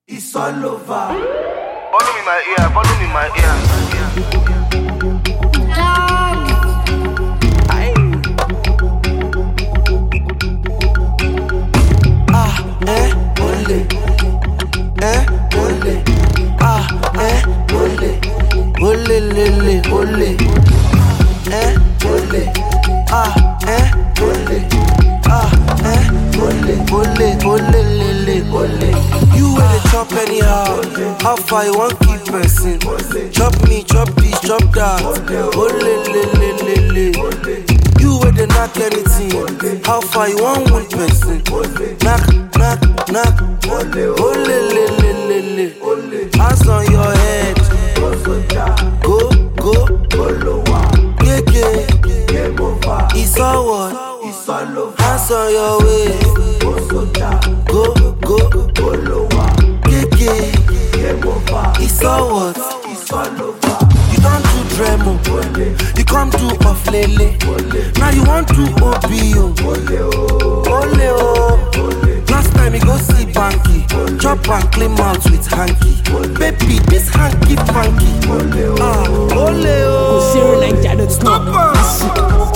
It's all over. Follow me my ear, follow me my ear. Ole. Ole. Ole. Ole, lele, ole. Ole. Ole. Ole, lele, ole. You wey dey chop anyhow. How far you wan keep person? Chop me, chop this, chop that. Ole, lele, lele. You wey dey knack anything. How far you wan wound person? Knack. Ole, lele, lele. Hands on your head. Go. Yeah. It's all what? Hands on your waist. Go. Yeah. It's all what? You don't do Dremo. You come do off lele. Now you want to OBO. Ole. Last time you go see Banky. Chop and clean mouth with hanky. Baby, this hanky funky. Ole. Zero Niger, that's not.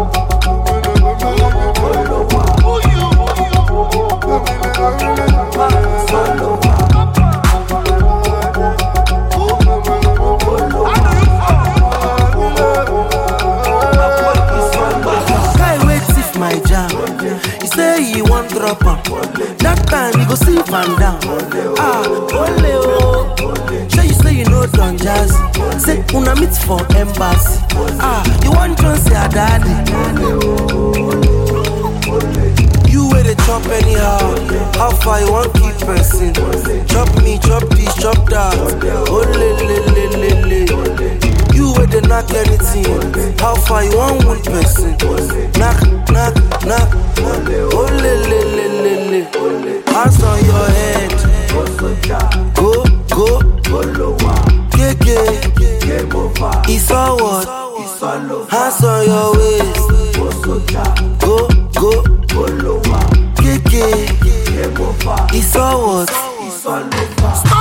My jam. He say he want drop am. That time he go see Van down. Ole. Sure you say you know Don Jazzy. Say una meet for embassy. You want John say a daddy. You wey dey chop anyhow. How far you wan keep person? Chop me, chop this, chop that. Ole. You wey dey knack anything. How far you wan wound person? Knack. Ole. Hands on your head. Go. Yeah. It's all what? Hands on your waist. Go. Yeah. It's all what?